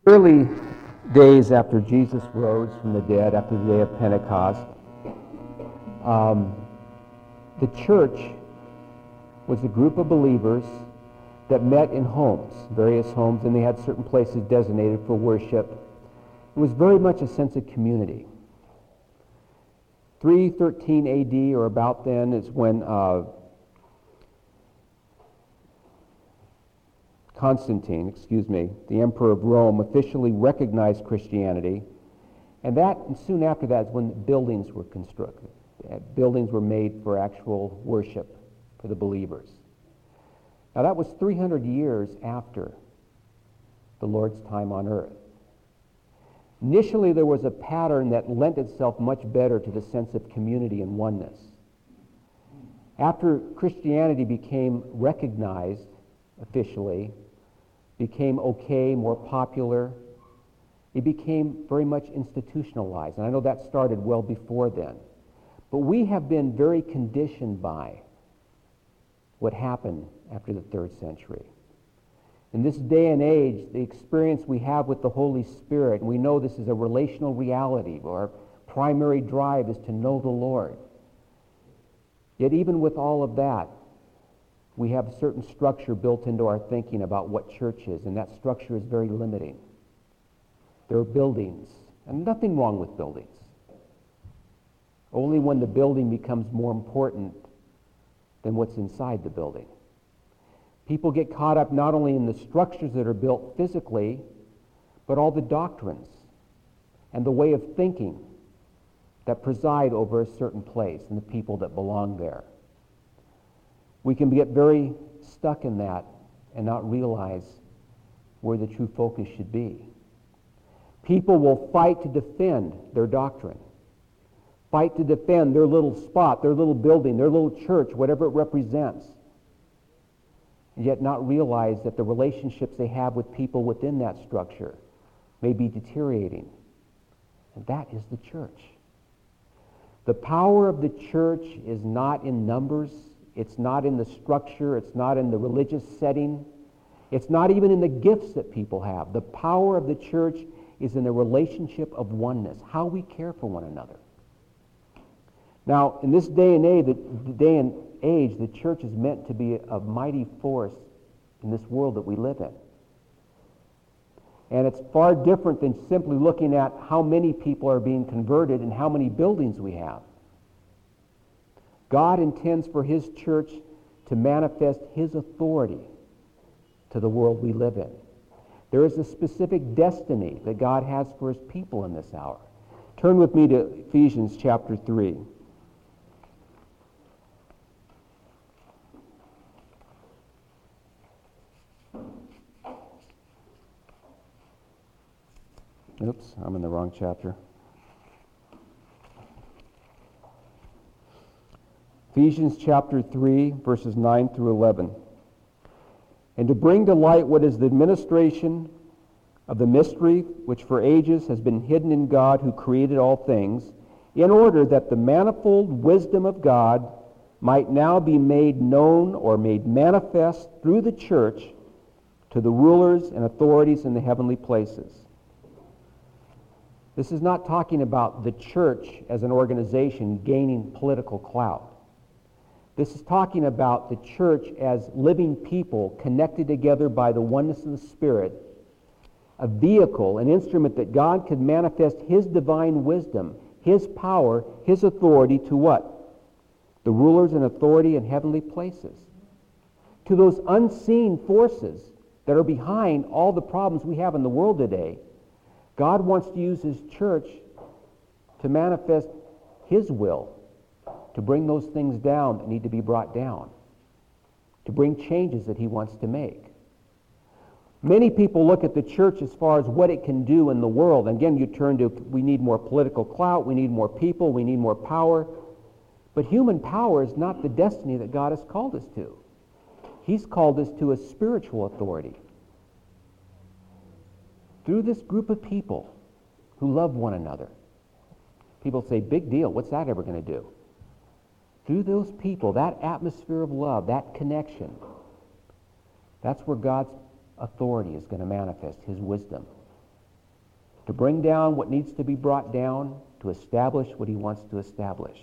Early days after Jesus rose from the dead, after the day of Pentecost, um, the church was a group of believers that met in homes, various homes, and they had certain places designated for worship. It was very much a sense of community. 313 AD, or about then, is when Constantine, the emperor of Rome, officially recognized Christianity, and soon after that is when buildings were constructed. Buildings were made for actual worship for the believers. Now that was 300 years after the Lord's time on earth. Initially, there was a pattern that lent itself much better to the sense of community and oneness. After Christianity became recognized officially, became okay, more popular, it became very much institutionalized. And I know that started well before then. But we have been very conditioned by what happened after the 3rd century. In this day and age, the experience we have with the Holy Spirit, and we know this is a relational reality, our primary drive is to know the Lord. Yet even with all of that, we have a certain structure built into our thinking about what church is, and that structure is very limiting. There are buildings, and nothing wrong with buildings. Only when the building becomes more important than what's inside the building. People get caught up not only in the structures that are built physically, but all the doctrines and the way of thinking that preside over a certain place and the people that belong there. We can get very stuck in that and not realize where the true focus should be. People will fight to defend their doctrine, fight to defend their little spot, their little building, their little church, whatever it represents, and yet not realize that the relationships they have with people within that structure may be deteriorating. And that is the church. The power of the church is not in numbers. It's not in the structure. It's not in the religious setting. It's not even in the gifts that people have. The power of the church is in the relationship of oneness, how we care for one another. Now, in this day and age, the church is meant to be a mighty force in this world that we live in. And it's far different than simply looking at how many people are being converted and how many buildings we have. God intends for His church to manifest His authority to the world we live in. There is a specific destiny that God has for His people in this hour. Turn with me to Ephesians chapter 3. Oops, I'm in the wrong chapter. Ephesians chapter 3, verses 9 through 11. And to bring to light what is the administration of the mystery which for ages has been hidden in God who created all things, in order that the manifold wisdom of God might now be made known or made manifest through the church to the rulers and authorities in the heavenly places. This is not talking about the church as an organization gaining political clout. This is talking about the church as living people connected together by the oneness of the Spirit, a vehicle, an instrument that God could manifest His divine wisdom, His power, His authority to what? The rulers and authority in heavenly places. To those unseen forces that are behind all the problems we have in the world today. God wants to use His church to manifest His will, to bring those things down that need to be brought down, to bring changes that He wants to make. Many people look at the church as far as what it can do in the world. And again, you turn to, we need more political clout, we need more people, we need more power. But human power is not the destiny that God has called us to. He's called us to a spiritual authority. Through this group of people who love one another. People say, big deal, what's that ever going to do? Through those people, that atmosphere of love, that connection, that's where God's authority is going to manifest, His wisdom. to bring down what needs to be brought down, to establish what he wants to establish.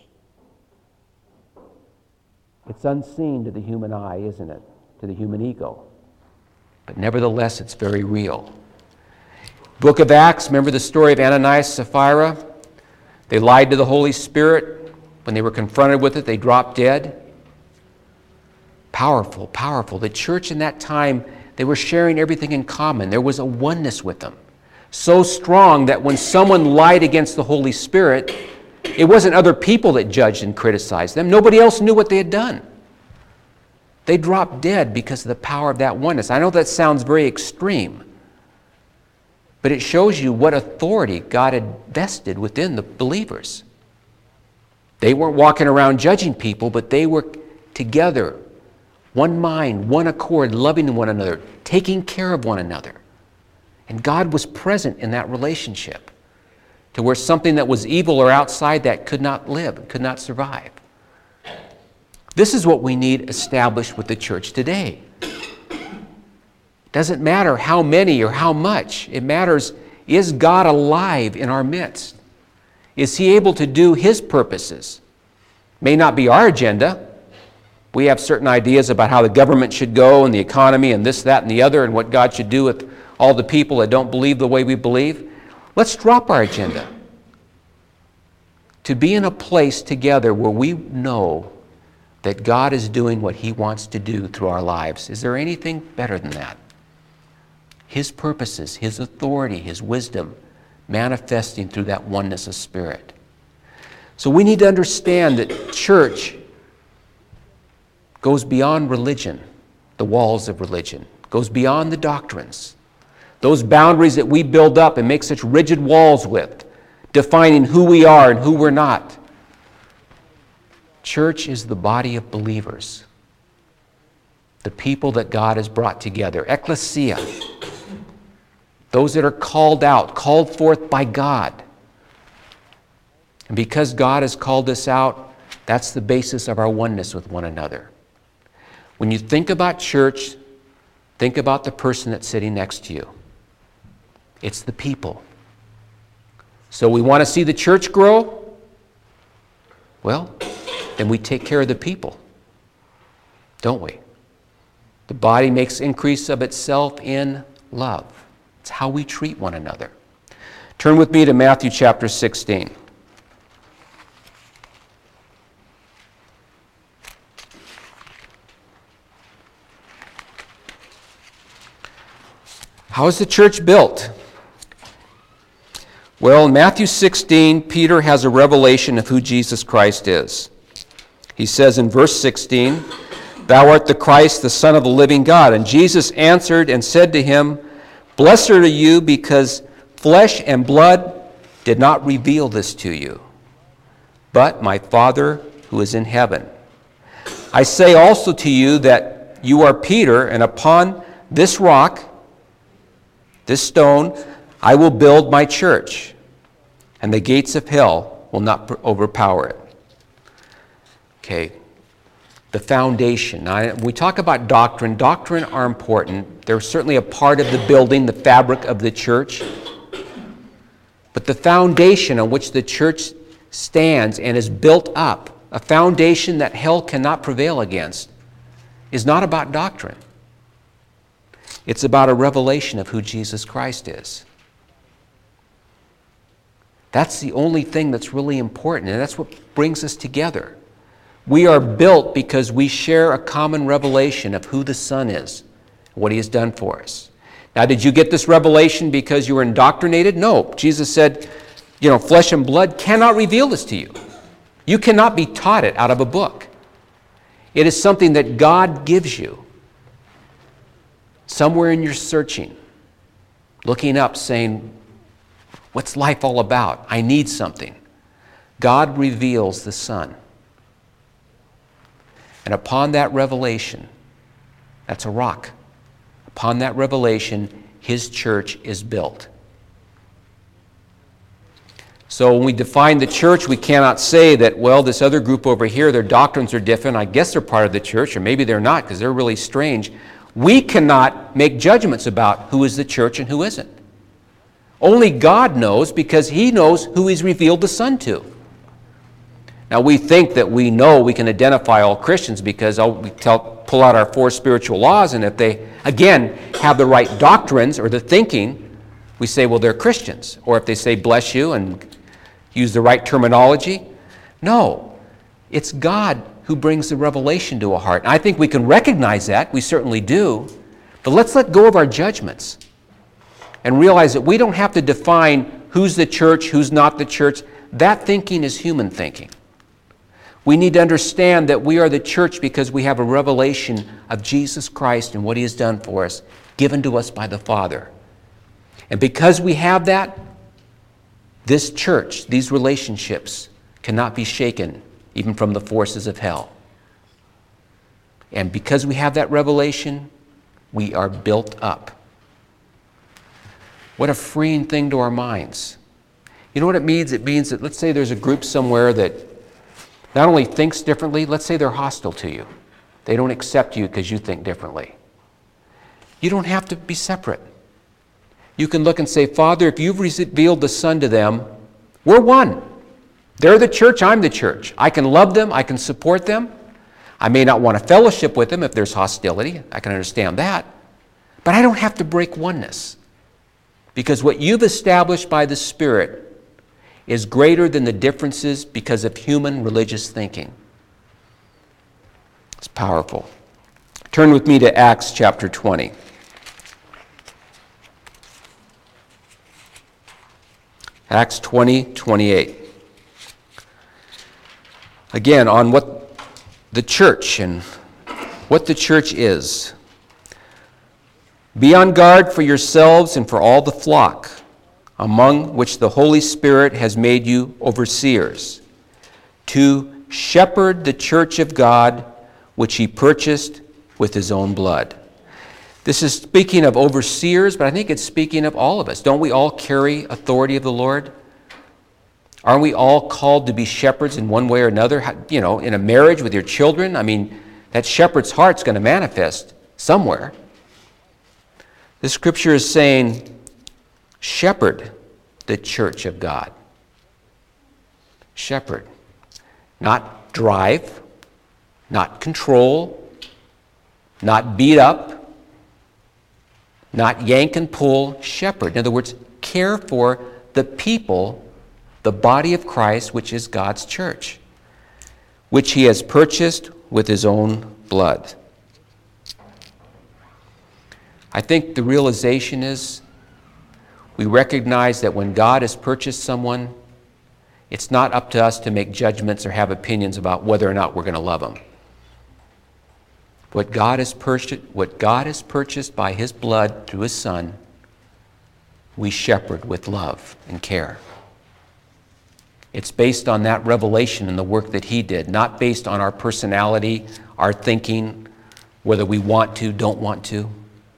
It's unseen to the human eye, isn't it? To the human ego. But nevertheless, it's very real. Book of Acts, remember the story of Ananias and Sapphira? They lied to the Holy Spirit. When they were confronted with it, they dropped dead. Powerful, powerful. The church in that time, they were sharing everything in common. There was a oneness with them. So strong that when someone lied against the Holy Spirit, it wasn't other people that judged and criticized them. Nobody else knew what they had done. They dropped dead because of the power of that oneness. I know that sounds very extreme, but it shows you what authority God had vested within the believers. They weren't walking around judging people, but they were together, one mind, one accord, loving one another, taking care of one another. And God was present in that relationship to where something that was evil or outside that could not live, could not survive. This is what we need established with the church today. Doesn't matter how many or how much. It matters, is God alive in our midst? Is he able to do his purposes? May not be our agenda. We have certain ideas about how the government should go and the economy and this, that, and the other, and what God should do with all the people that don't believe the way we believe. Let's drop our agenda to be in a place together where we know that God is doing what he wants to do through our lives. Is there anything better than that? His purposes, his authority, his wisdom manifesting through that oneness of spirit. So we need to understand that church goes beyond religion, the walls of religion, goes beyond the doctrines, those boundaries that we build up and make such rigid walls with, defining who we are and who we're not. Church is the body of believers, the people that God has brought together, ecclesia, those that are called out, called forth by God. And because God has called us out, that's the basis of our oneness with one another. When you think about church, think about the person that's sitting next to you. It's the people. So we want to see the church grow? Well, then we take care of the people, don't we? The body makes increase of itself in love. It's how we treat one another. Turn with me to Matthew chapter 16. How is the church built? Well, in Matthew 16, Peter has a revelation of who Jesus Christ is. He says in verse 16, "Thou art the Christ, the Son of the living God." And Jesus answered and said to him, "Blessed are you, because flesh and blood did not reveal this to you, but my Father who is in heaven. I say also to you that you are Peter, and upon this rock, this stone, I will build my church, and the gates of hell will not overpower it." Okay, the foundation. Now, when we talk about doctrine are important. They're certainly a part of the building, the fabric of the church. But the foundation on which the church stands and is built up, a foundation that hell cannot prevail against, is not about doctrine. It's about a revelation of who Jesus Christ is. That's the only thing that's really important, and that's what brings us together. We are built because we share a common revelation of who the Son is, what he has done for us. Now, did you get this revelation because you were indoctrinated? No. Jesus said, flesh and blood cannot reveal this to you. You cannot be taught it out of a book. It is something that God gives you. Somewhere in your searching, looking up, saying, what's life all about? I need something. God reveals the Son. And upon that revelation, that's a rock. Upon that revelation, his church is built. So when we define the church, we cannot say that, well, this other group over here, their doctrines are different. I guess they're part of the church, or maybe they're not because they're really strange. We cannot make judgments about who is the church and who isn't. Only God knows, because he knows who he's revealed the Son to. Now, we think that we know we can identify all Christians because we pull out our 4 spiritual laws, and if they, again, have the right doctrines or the thinking, we say, well, they're Christians. Or if they say, bless you, and use the right terminology. No, it's God who brings the revelation to a heart. And I think we can recognize that. We certainly do. But let's let go of our judgments and realize that we don't have to define who's the church, who's not the church. That thinking is human thinking. We need to understand that we are the church because we have a revelation of Jesus Christ and what he has done for us, given to us by the Father. And because we have that, this church, these relationships, cannot be shaken even from the forces of hell. And because we have that revelation, we are built up. What a freeing thing to our minds. You know what it means? It means that, let's say there's a group somewhere that not only thinks differently, let's say they're hostile to you. They don't accept you because you think differently. You don't have to be separate. You can look and say, Father, if you've revealed the Son to them, we're one. They're the church, I'm the church. I can love them, I can support them. I may not want to fellowship with them if there's hostility. I can understand that. But I don't have to break oneness. Because what you've established by the Spirit is greater than the differences because of human religious thinking. It's powerful. Turn with me to Acts chapter 20. Acts 20:28. Again, on what the church and what the church is. Be on guard for yourselves and for all the flock, among which the Holy Spirit has made you overseers, to shepherd the church of God, which he purchased with his own blood. This is speaking of overseers, but I think it's speaking of all of us. Don't we all carry authority of the Lord? Aren't we all called to be shepherds in one way or another? You know, in a marriage with your children, I mean, that shepherd's heart's going to manifest somewhere. The scripture is saying, shepherd the church of God. Shepherd. Not drive, not control, not beat up, not yank and pull. Shepherd. In other words, care for the people, the body of Christ, which is God's church, which he has purchased with his own blood. I think the realization is we recognize that when God has purchased someone, it's not up to us to make judgments or have opinions about whether or not we're going to love them. What God has purchased by his blood through his Son, we shepherd with love and care. It's based on that revelation and the work that he did, not based on our personality, our thinking, whether we want to, don't want to.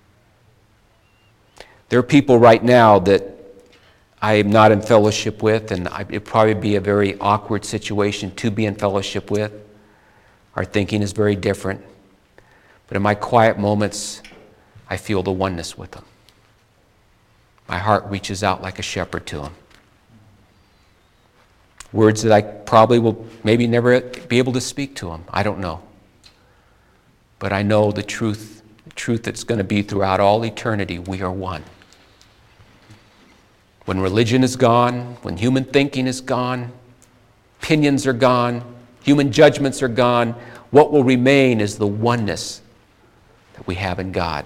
There are people right now that I am not in fellowship with, and it'd probably be a very awkward situation to be in fellowship with. Our thinking is very different. But in my quiet moments, I feel the oneness with them. My heart reaches out like a shepherd to them. Words that I probably will maybe never be able to speak to them. I don't know. But I know the truth that's going to be throughout all eternity. We are one. When religion is gone, when human thinking is gone, opinions are gone, human judgments are gone, what will remain is the oneness that we have in God.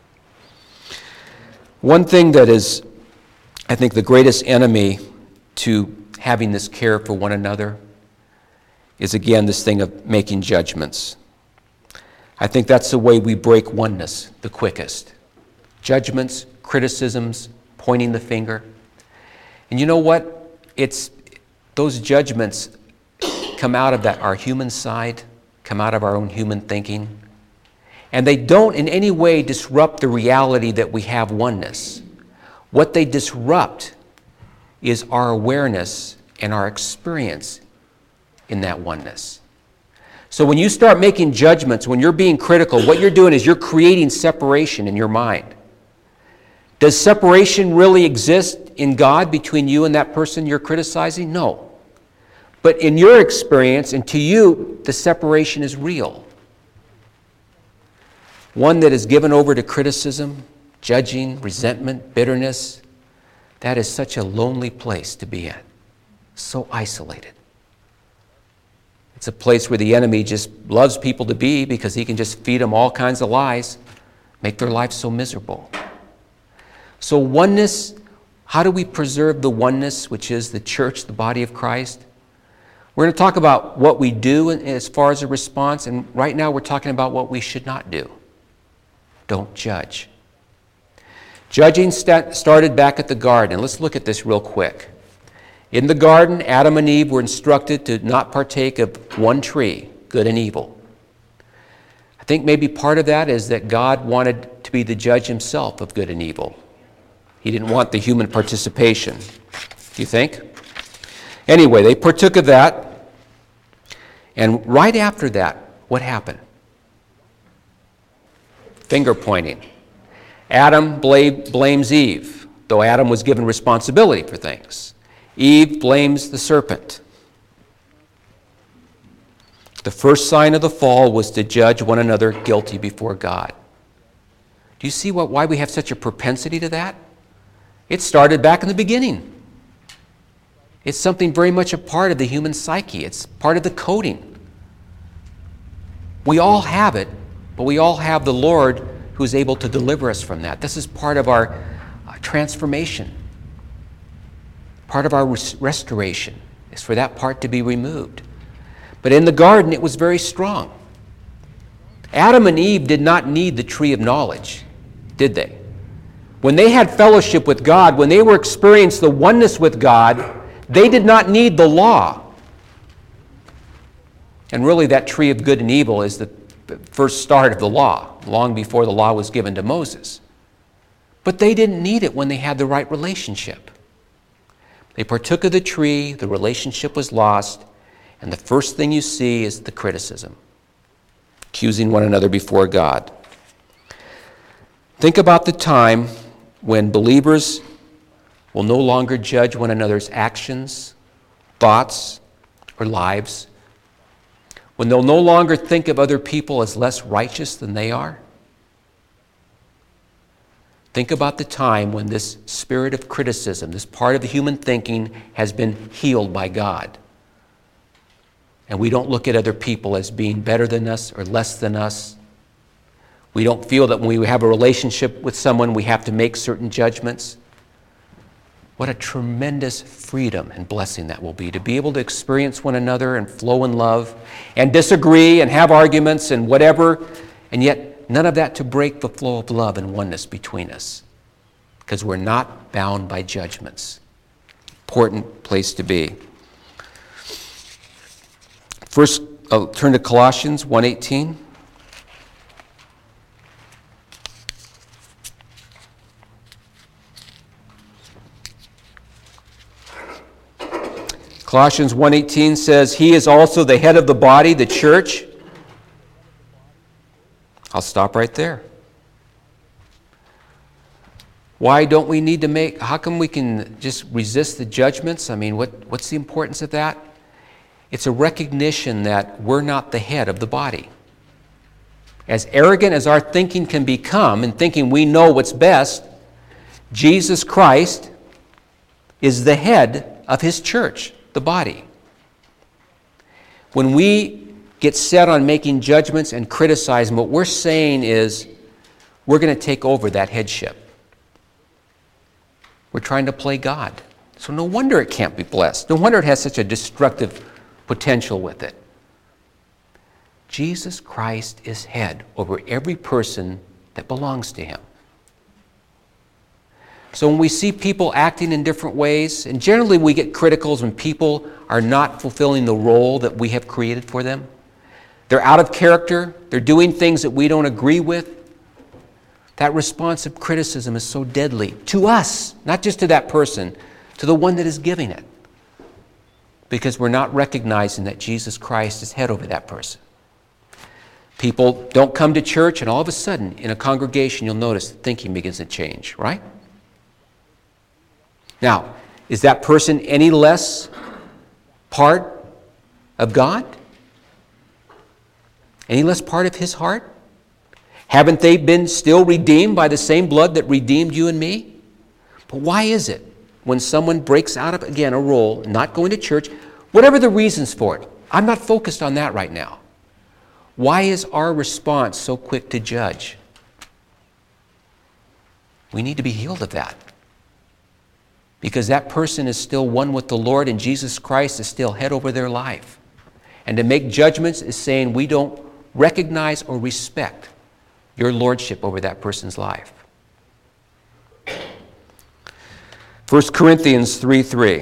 One thing that is, I think, the greatest enemy to having this care for one another is, again, this thing of making judgments. I think that's the way we break oneness the quickest. Judgments, criticisms, pointing the finger. And you know what? Those judgments come out of our human side, come out of our own human thinking, and they don't in any way disrupt the reality that we have oneness. What they disrupt is our awareness and our experience in that oneness. So when you start making judgments, when you're being critical, what you're doing is you're creating separation in your mind. Does separation really exist in God between you and that person you're criticizing? No. But in your experience, and to you, the separation is real. One that is given over to criticism, judging, resentment, bitterness, that is such a lonely place to be in. So isolated. It's a place where the enemy just loves people to be because he can just feed them all kinds of lies, make their lives so miserable. So oneness, how do we preserve the oneness, which is the church, the body of Christ? We're going to talk about what we do as far as a response, and right now we're talking about what we should not do. Don't judge. Judging started back at the garden. Let's look at this real quick. In the garden, Adam and Eve were instructed to not partake of one tree, good and evil. I think maybe part of that is that God wanted to be the judge himself of good and evil. He didn't want the human participation. Do you think? Anyway, they partook of that. And right after that, what happened? Finger pointing. Adam blames Eve, though Adam was given responsibility for things. Eve blames the serpent. The first sign of the fall was to judge one another guilty before God. Do you see why we have such a propensity to that? It started back in the beginning. It's something very much a part of the human psyche. It's part of the coding. We all have it, but we all have the Lord who is able to deliver us from that. This is part of our transformation. Part of our restoration is for that part to be removed. But in the garden, it was very strong. Adam and Eve did not need the tree of knowledge, did they? When they had fellowship with God, when they were experiencing the oneness with God, they did not need the law. And really, that tree of good and evil is the first start of the law, long before the law was given to Moses. But they didn't need it when they had the right relationship. They partook of the tree, the relationship was lost, and the first thing you see is the criticism, accusing one another before God. Think about the time when believers will no longer judge one another's actions, thoughts, or lives, when they'll no longer think of other people as less righteous than they are. Think about the time when this spirit of criticism, this part of the human thinking, has been healed by God. And we don't look at other people as being better than us or less than us. We don't feel that when we have a relationship with someone, we have to make certain judgments. What a tremendous freedom and blessing that will be, to be able to experience one another and flow in love and disagree and have arguments and whatever, and yet none of that to break the flow of love and oneness between us, because we're not bound by judgments. Important place to be. First, I'll turn to Colossians 1:18. Colossians 1:18 says, "He is also the head of the body, the church." I'll stop right there. Why don't we need to how come we can just resist the judgments? I mean, what's the importance of that? It's a recognition that we're not the head of the body. As arrogant as our thinking can become, and thinking we know what's best, Jesus Christ is the head of his church, the body. When we get set on making judgments and criticizing, what we're saying is we're going to take over that headship. We're trying to play God. So no wonder it can't be blessed. No wonder it has such a destructive potential with it. Jesus Christ is head over every person that belongs to him. So when we see people acting in different ways, and generally we get critical when people are not fulfilling the role that we have created for them, they're out of character, they're doing things that we don't agree with, that response of criticism is so deadly to us, not just to that person, to the one that is giving it. Because we're not recognizing that Jesus Christ is head over that person. People don't come to church, and all of a sudden, in a congregation, you'll notice the thinking begins to change, right? Now, is that person any less part of God? Any less part of His heart? Haven't they been still redeemed by the same blood that redeemed you and me? But why is it when someone breaks out of, again, a role, not going to church, whatever the reasons for it, I'm not focused on that right now. Why is our response so quick to judge? We need to be healed of that. Because that person is still one with the Lord and Jesus Christ is still head over their life. And to make judgments is saying we don't recognize or respect your lordship over that person's life. 1 Corinthians 3:3.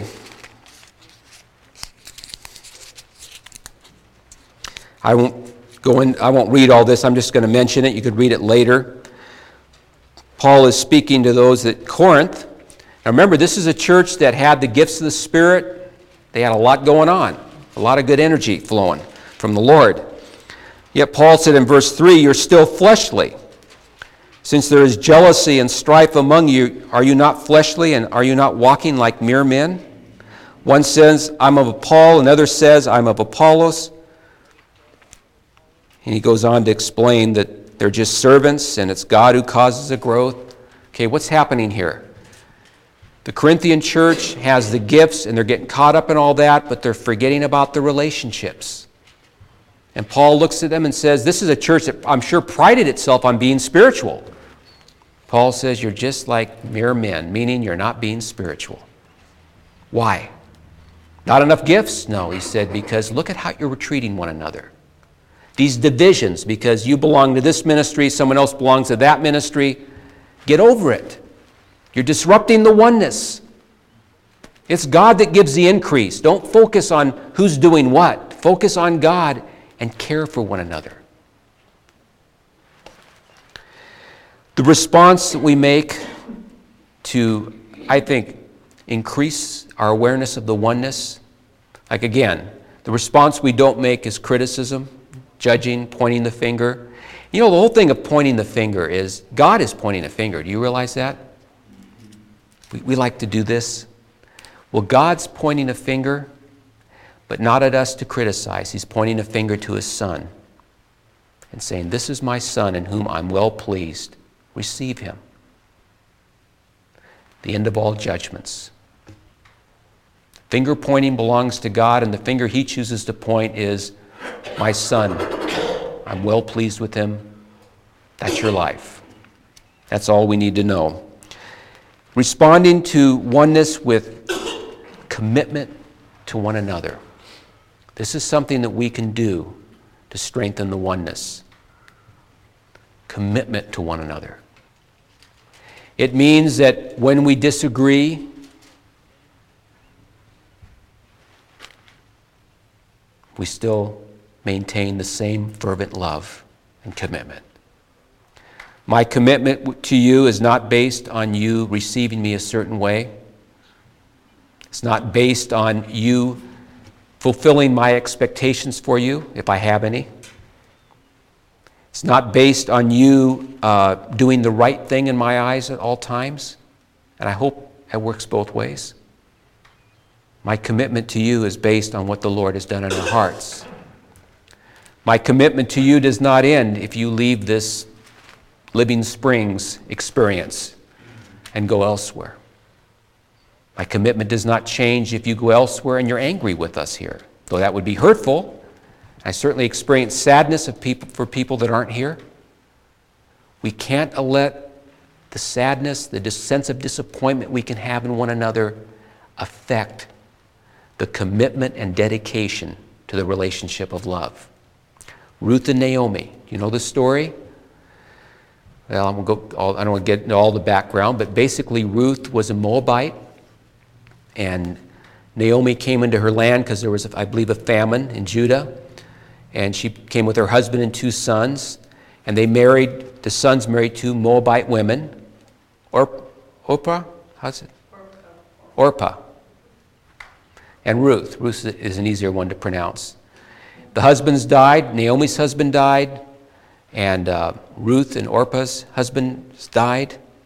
I won't read all this. I'm just going to mention it. You could read it later. Paul is speaking to those at Corinth. Now remember, this is a church that had the gifts of the Spirit. They had a lot going on, a lot of good energy flowing from the Lord. Yet Paul said in verse 3, you're still fleshly. Since there is jealousy and strife among you, are you not fleshly and are you not walking like mere men? One says, I'm of Paul, another says, I'm of Apollos. And he goes on to explain that they're just servants and it's God who causes the growth. Okay, what's happening here? The Corinthian church has the gifts and they're getting caught up in all that, but they're forgetting about the relationships. And Paul looks at them and says, this is a church that I'm sure prided itself on being spiritual. Paul says, you're just like mere men, meaning you're not being spiritual. Why? Not enough gifts? No, he said, because look at how you're treating one another. These divisions, because you belong to this ministry, someone else belongs to that ministry, get over it. You're disrupting the oneness. It's God that gives the increase. Don't focus on who's doing what. Focus on God and care for one another. The response that we make to, I think, increase our awareness of the oneness, like again, the response we don't make is criticism, judging, pointing the finger. You know, the whole thing of pointing the finger is, God is pointing a finger. Do you realize that? We like to do this. Well, God's pointing a finger, but not at us to criticize. He's pointing a finger to His Son and saying, this is my Son in whom I'm well pleased. Receive Him. The end of all judgments. Finger pointing belongs to God, and the finger He chooses to point is, my Son. I'm well pleased with Him. That's your life. That's all we need to know. Responding to oneness with commitment to one another. This is something that we can do to strengthen the oneness. Commitment to one another. It means that when we disagree, we still maintain the same fervent love and commitment. My commitment to you is not based on you receiving me a certain way. It's not based on you fulfilling my expectations for you, if I have any. It's not based on you doing the right thing in my eyes at all times. And I hope it works both ways. My commitment to you is based on what the Lord has done in our hearts. My commitment to you does not end if you leave this Living Springs experience and go elsewhere. My commitment does not change if you go elsewhere and you're angry with us here, though that would be hurtful. I certainly experience sadness for people that aren't here. We can't let the sadness, the sense of disappointment we can have in one another affect the commitment and dedication to the relationship of love. Ruth and Naomi, you know the story? Well, I don't want to get into all the background, but basically Ruth was a Moabite, and Naomi came into her land because there was, I believe, a famine in Judah, and she came with her husband and 2 sons, and the sons married 2 Moabite women. Orpah? How's it? Orpah. And Ruth. Ruth is an easier one to pronounce. The husbands died. Naomi's husband died. And Ruth and Orpah's husbands died.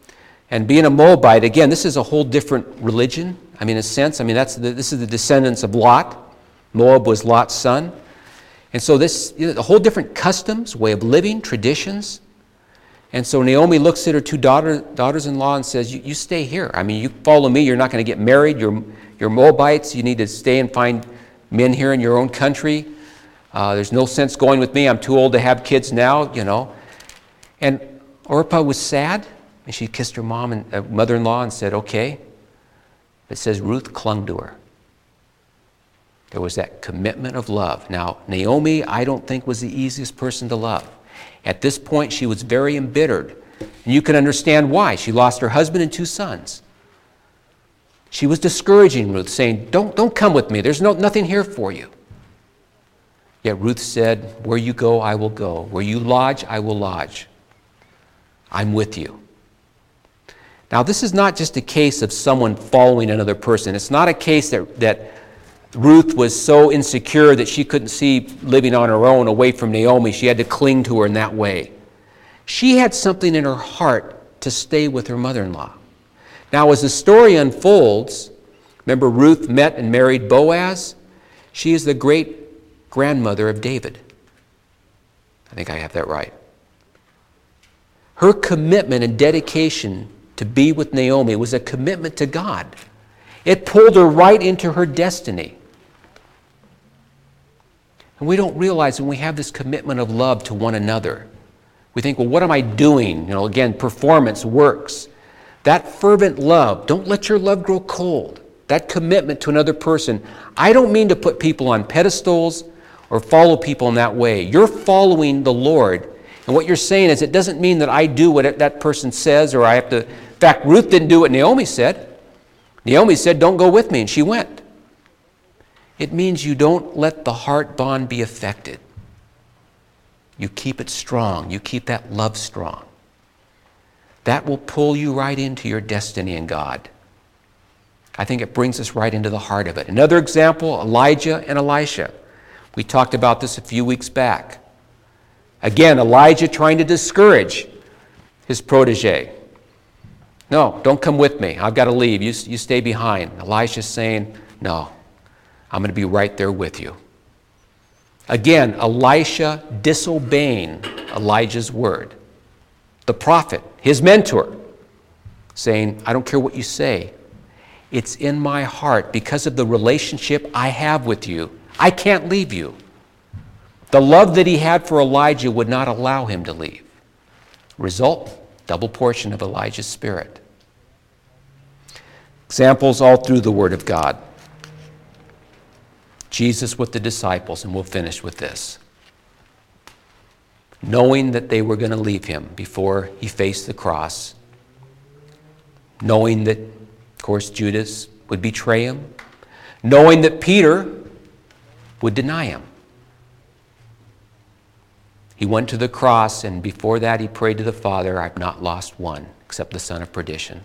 And being a Moabite, again, this is a whole different religion. I mean, in a sense, this is the descendants of Lot. Moab was Lot's son. And so this, a whole different customs, way of living, traditions. And so Naomi looks at her two daughters-in-law and says, you stay here. I mean, you follow me, you're not going to get married. You're Moabites. You need to stay and find men here in your own country. There's no sense going with me. I'm too old to have kids now, you know. And Orpah was sad, and she kissed her mom and mother-in-law and said, okay. It says Ruth clung to her. There was that commitment of love. Now, Naomi, I don't think, was the easiest person to love. At this point, she was very embittered. And you can understand why. She lost her husband and two sons. She was discouraging Ruth, saying, don't come with me. There's nothing here for you. Yet Ruth said, where you go, I will go. Where you lodge, I will lodge. I'm with you. Now, this is not just a case of someone following another person. It's not a case that Ruth was so insecure that she couldn't see living on her own away from Naomi. She had to cling to her in that way. She had something in her heart to stay with her mother-in-law. Now, as the story unfolds, remember Ruth met and married Boaz? She is the great-grandmother of David. I think I have that right. Her commitment and dedication to be with Naomi was a commitment to God. It pulled her right into her destiny. And we don't realize when we have this commitment of love to one another, we think, well, what am I doing? You know, again, performance, works. That fervent love, don't let your love grow cold. That commitment to another person. I don't mean to put people on pedestals or follow people in that way. You're following the Lord. And what you're saying is it doesn't mean that I do what that person says or I have to. In fact, Ruth didn't do what Naomi said. Naomi said, don't go with me, and she went. It means you don't let the heart bond be affected. You keep it strong. You keep that love strong. That will pull you right into your destiny in God. I think it brings us right into the heart of it. Another example, Elijah and Elisha. We talked about this a few weeks back. Again, Elijah trying to discourage his protege. No, don't come with me. I've got to leave. You stay behind. Elisha's saying, no, I'm going to be right there with you. Again, Elisha disobeying Elijah's word. The prophet, his mentor, saying, I don't care what you say. It's in my heart because of the relationship I have with you. I can't leave you. The love that he had for Elijah would not allow him to leave. Result, double portion of Elijah's spirit. Examples all through the Word of God. Jesus with the disciples, and we'll finish with this. Knowing that they were going to leave him before he faced the cross. Knowing that, of course, Judas would betray him. Knowing that Peter would deny him. He went to the cross, and before that he prayed to the Father, I've not lost one except the son of perdition.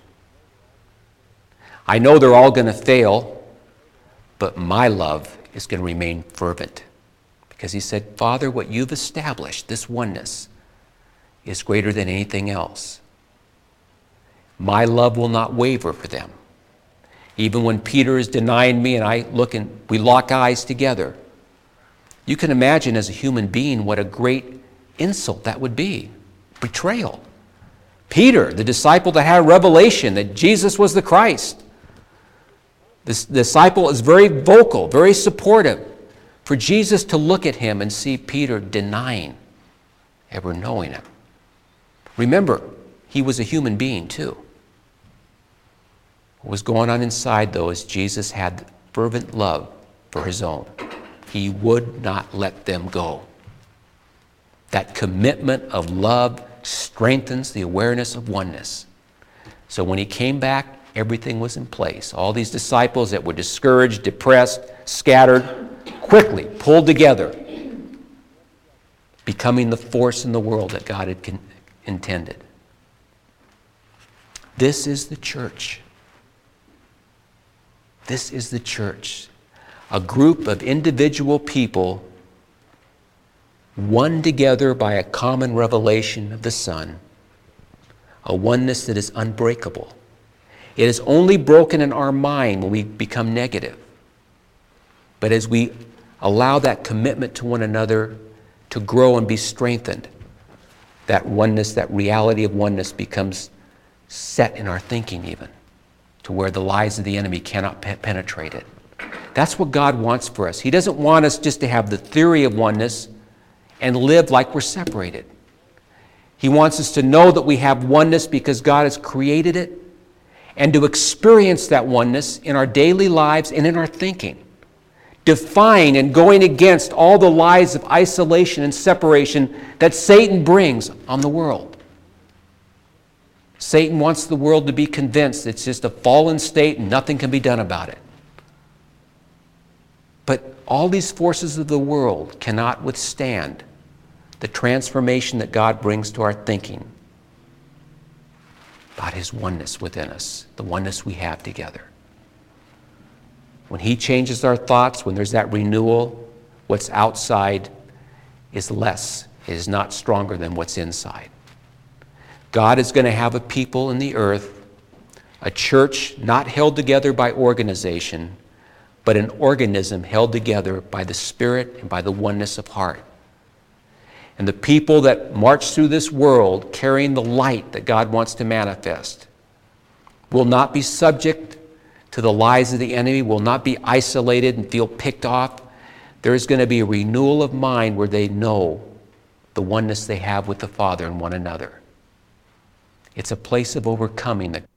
I know they're all going to fail, but my love is going to remain fervent. Because he said, Father, what you've established, this oneness, is greater than anything else. My love will not waver for them. Even when Peter is denying me and I look and we lock eyes together, you can imagine as a human being what a great insult that would be. Betrayal. Peter, the disciple that had a revelation that Jesus was the Christ. This disciple is very vocal, very supportive. For Jesus to look at him and see Peter denying ever knowing him. Remember, he was a human being too. What was going on inside, though, is Jesus had fervent love for his own. He would not let them go. That commitment of love strengthens the awareness of oneness. So when he came back, everything was in place. All these disciples that were discouraged, depressed, scattered, quickly pulled together, becoming the force in the world that God had intended. This is the church. This is the church. A group of individual people one together by a common revelation of the Son, a oneness that is unbreakable. It is only broken in our mind when we become negative. But as we allow that commitment to one another to grow and be strengthened, that oneness, that reality of oneness becomes set in our thinking even, to where the lies of the enemy cannot penetrate it. That's what God wants for us. He doesn't want us just to have the theory of oneness and live like we're separated. He wants us to know that we have oneness because God has created it, and to experience that oneness in our daily lives and in our thinking, defying and going against all the lies of isolation and separation that Satan brings on the world. Satan wants the world to be convinced it's just a fallen state and nothing can be done about it. But all these forces of the world cannot withstand the transformation that God brings to our thinking about His oneness within us, the oneness we have together. When He changes our thoughts, when there's that renewal, what's outside is less. It is not stronger than what's inside. God is going to have a people in the earth, a church not held together by organization, but an organism held together by the Spirit and by the oneness of heart. And the people that march through this world carrying the light that God wants to manifest will not be subject to the lies of the enemy, will not be isolated and feel picked off. There is going to be a renewal of mind where they know the oneness they have with the Father and one another. It's a place of overcoming that